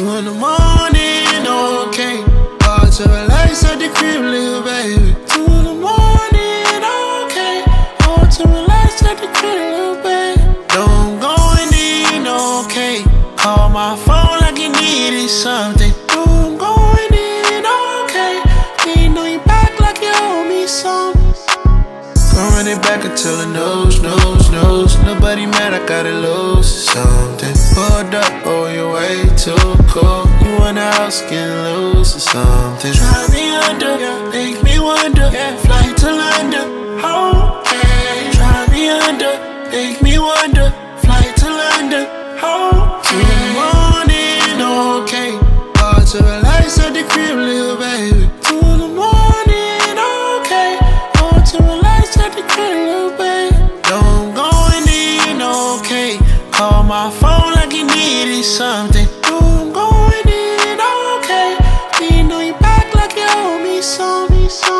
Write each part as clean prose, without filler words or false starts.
2 in the morning, okay. Hard to relax at the crib, little baby. 2 in the morning, okay. Hard to relax at the crib, little baby. No, I'm going in, okay. Call my phone like you needed something. No, I'm going in, okay. Ain't know you back like you owe me something. Gonna run it back until it knows. Nobody mad, I gotta lose something. Hold up, oh, you're way too cool. You in the house, getting loose or something. Try me under, make me wonder. Flight to London, okay. Try me under, make me wonder. Flight to London, okay. 2 in the morning, okay. Hard to relax at the crib, little baby. 2 in the morning, okay. Hard to relax at the crib, little baby. No, I'm going in, okay. Call my phone like you needed something. No, I'm going in, okay. Ain't know you back like you owe me something.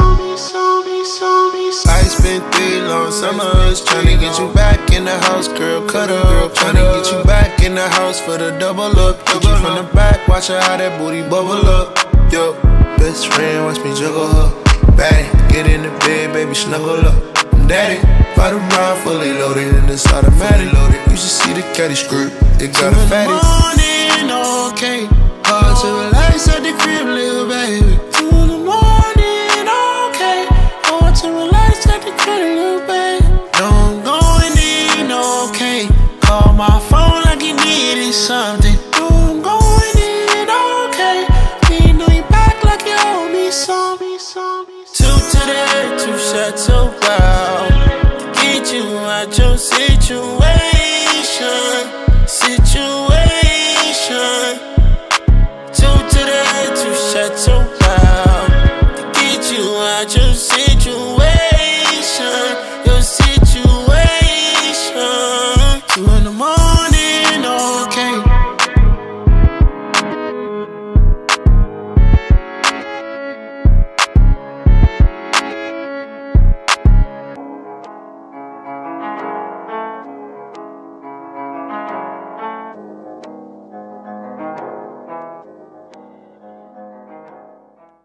I spent 3 long summers tryna get you back in the house, girl, cut up. Tryna get you back in the house for the double up. Hit you from the back, watch her how that booty bubble up. Yo, best friend, watch me juggle her. Baddie, get in the bed, baby, snuggle up. I'm daddy, bottom ride fully loaded and it's automatic. You should see the caddy skirt, it got a fatty. 2 in the morning, okay. Hard to relax at the crib, little baby. 2 in the morning, okay. Hard to relax at the crib, little baby. No, I'm going in, okay. Call my phone like you needed something. No, I'm going in, okay. Ain't know you back like you owe me something. 2 to the head, 2 shots so wild. To get you out your situation.